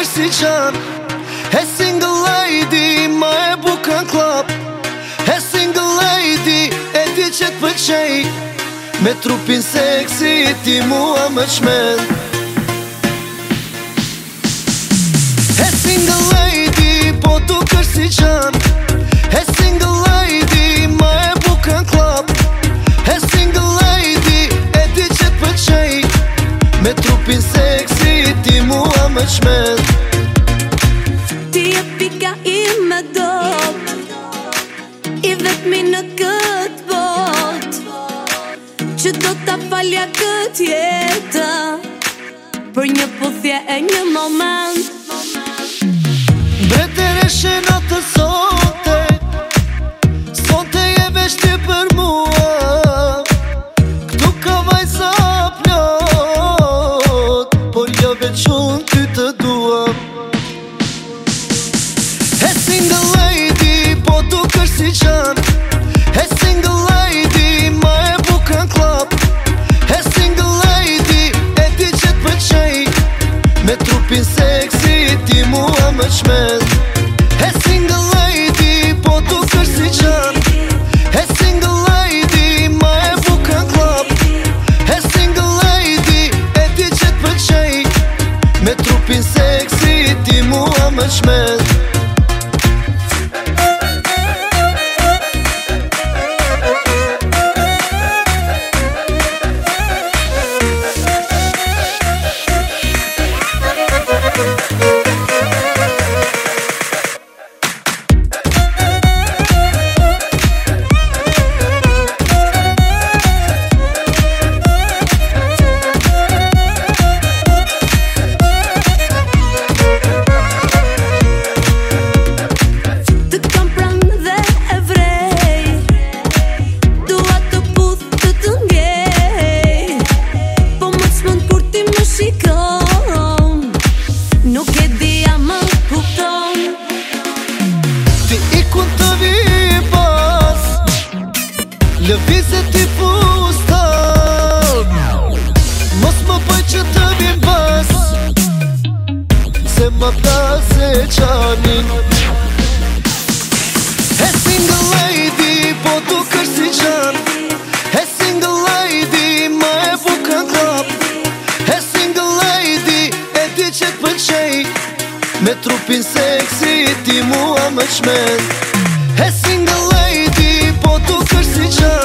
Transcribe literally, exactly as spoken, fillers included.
dukesh si qan. He single lady, ma e bukan klap. He single lady, e di që t'pëlqej. Me trupin seksi ti mua më qmen. He single lady, po dukesh si qan. He single lady, ma e bukan klap. He single lady, e di që t'pëlqej. Me trupin seksi ti mua më qmen. Ti e pika ime dop, i vetmi në këtë bot, që do t'a falja këtë jetë, për një puthje e një moment. Bretere shena të sote, sonte je veç ti për mua. Këtu ka vajza plot, por jo veç unë ty të dua. He single lady, po dukesh si qan. He single lady, ma e bukan klap. He single lady, e di që t'pëlqej. Me trupin seksi ti mua më qmen. He single lady, po dukesh si qan. He single lady, ma e bukan klap. He single lady, e di që t'pëlqej. Me trupin seksi ti mua më qmen. Lëvizë ti fustan, mos më bëj që të vjen bas, se më plase qanin. He single lady, po dukesh si qan. He single lady, ma e bukan klap. He single lady, e di që t'pëlqej. Me trupin seksi ti mua më qmen. He single lady, po dukesh si qan.